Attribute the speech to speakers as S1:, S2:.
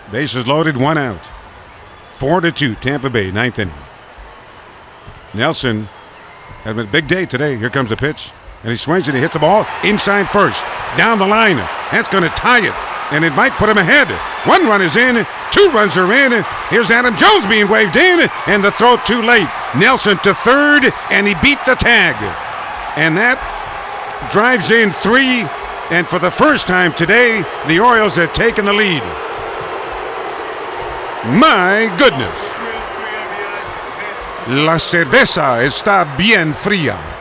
S1: Bases loaded, 1 out. 4-2, Tampa Bay, 9th inning. Nelson having a big day today. Here comes the pitch. And he swings and he hits the ball inside first. Down the line. That's going to tie it. And it might put him ahead. 1 run is in. 2 runs are in. Here's Adam Jones being waved in. And the throw too late. Nelson to third. And he beat the tag. And that drives in 3. And for the first time today, the Orioles have taken the lead. My goodness. La cerveza está bien fría.